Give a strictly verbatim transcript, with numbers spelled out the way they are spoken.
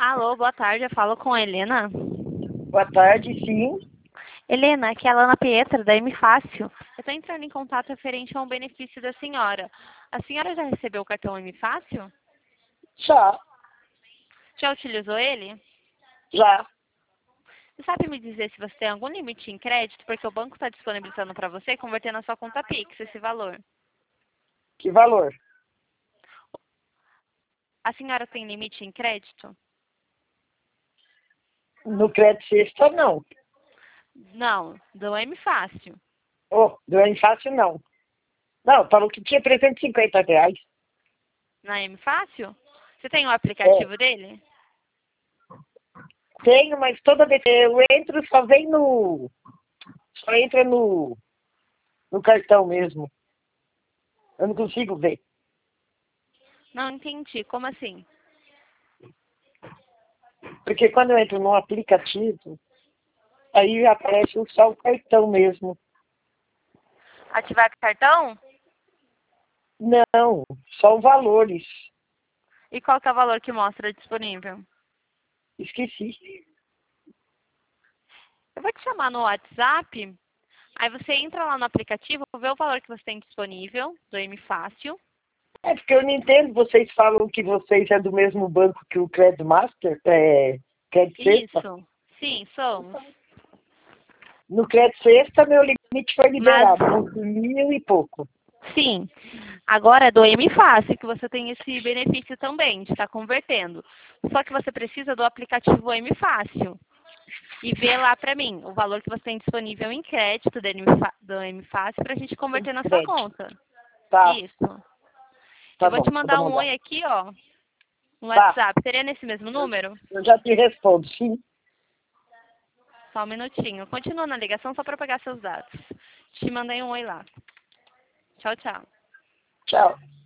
Alô, boa tarde, eu falo com a Helena. Boa tarde, sim. Helena, aqui é a Lana Pietra, da M Fácil. Eu estou entrando em contato referente a um benefício da senhora. A senhora já recebeu o cartão M Fácil? Já, Já utilizou ele? já. Você sabe me dizer se você tem algum limite em crédito? Porque o banco está disponibilizando para você converter na sua conta Pix esse valor. Que valor? A senhora tem limite em crédito? No crédito sexta, não. Não, do M Fácil. Oh, do fácil, não. Não, falou que tinha trezentos e cinquenta reais. Na M Fácil? Você tem o É, aplicativo dele? tenho, mas toda vez que eu entro, só vem no... Só entra no, no cartão mesmo. Eu não consigo ver. Não entendi. Como assim? Porque quando eu entro no aplicativo, aí aparece só o cartão mesmo. Ativar cartão? Não, só os valores. E qual que é o valor que mostra disponível? Esqueci. Eu vou te chamar no WhatsApp, aí você entra lá no aplicativo, vê o valor que você tem disponível, do M Fácil. É porque eu não entendo, vocês falam que vocês é do mesmo banco que o Credit Master, é, Credit Sexta. Isso. Sim, somos. No Credit Sexta, meu limite foi Mas, liberado, onze mil e pouco. sim, agora é do M Fácil que você tem esse benefício também, de estar convertendo. Só que você precisa do aplicativo M Fácil. E ver lá pra mim o valor que você tem disponível em crédito do M Fá- do M Fácil pra gente converter na sua Crédito. conta. Tá, Isso. Eu tá vou te bom, eu vou mandar um mandar. oi aqui, ó, no Tá, WhatsApp. Seria nesse mesmo número? eu já te respondo, sim. Só um minutinho. Continua na ligação só para pegar seus dados. Te mandei um oi lá. Tchau, tchau. Tchau.